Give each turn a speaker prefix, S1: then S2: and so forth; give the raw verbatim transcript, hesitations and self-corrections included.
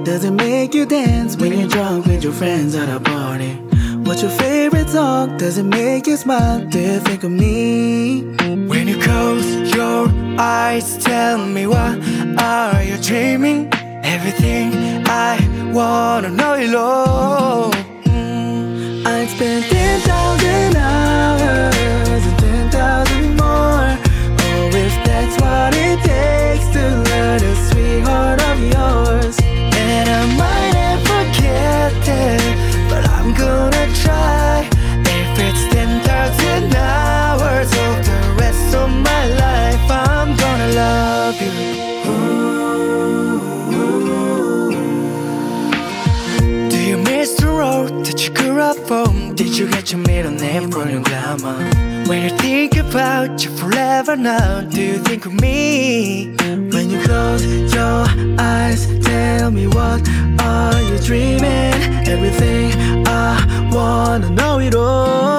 S1: does it make you dance when you're drunk with your friends at a party? What's your favorite song? Does it make you smile? Do you think of me?
S2: When you close your eyes, tell me what are you dreaming? Everything I wanna know you know.
S1: mm. I'd spend ten thousand hours and ten thousand more. Oh, if that's what it takes to learn a sweetheart of yours.
S2: And I might never get there, but I'm gonna try. If it's ten thousand hours of the rest of my life, I'm gonna love you. Do you miss the road that you grew up on? Did you get your middle name from your grandma? When you think about you forever now, do you think of me?
S1: When you close your eyes, tell me what are you dreaming? Everything I wanna know it all.